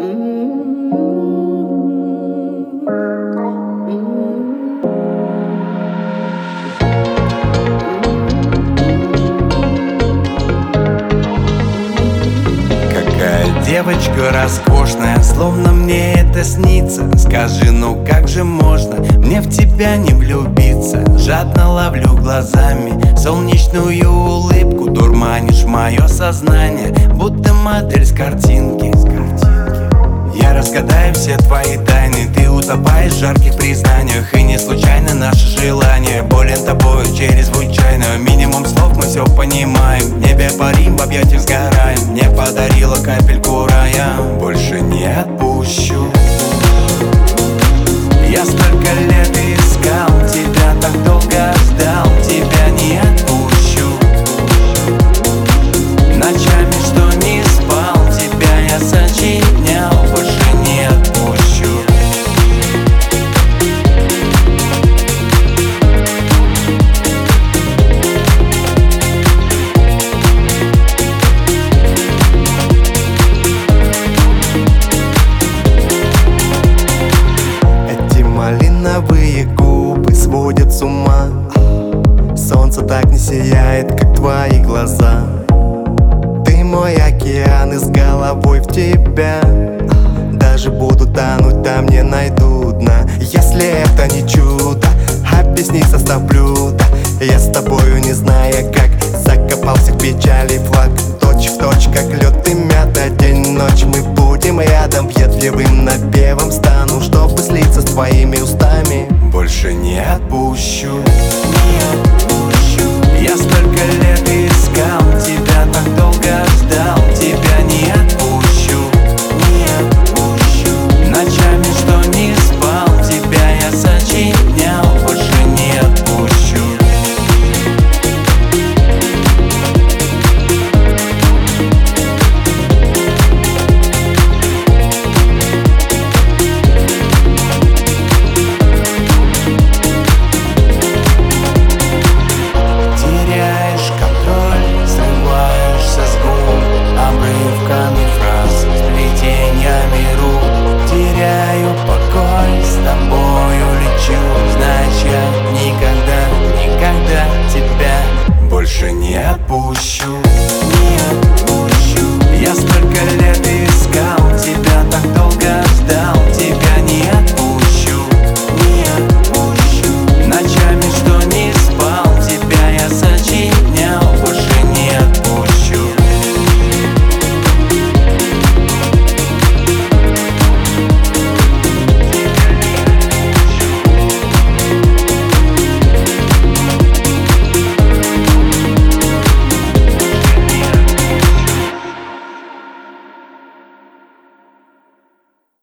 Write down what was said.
Девочка роскошная, словно мне это снится. Скажи, ну как же можно мне в тебя не влюбиться? Жадно ловлю глазами солнечную улыбку, дурманишь мое сознание, будто модель с картинки. Я разгадаю все твои тайны, ты утопаешь в жарких признаниях. И не случайно наше желание болен тобою чрезвычайно. Минимум слов мы все понимаем, в небе парим, в объятиях сгораем. Мне подарила капельку рая, больше не отпущу. Я столько лет искал тебя, так долго ждал, тебя не отпущу. Ночами, что не спал, тебя я сочинял, больше не отпущу. Эти малиновые губы сводят с ума. Солнце так не сияет, как твои глаза. Ты мой океан, и с головой в тебя даже буду тонуть, там не найду дна. Если это не чудо, объясни состав блюда. Я с тобою, не зная как, закопался в печали флаг. Точь в точь, как лед и мята, день, ночь.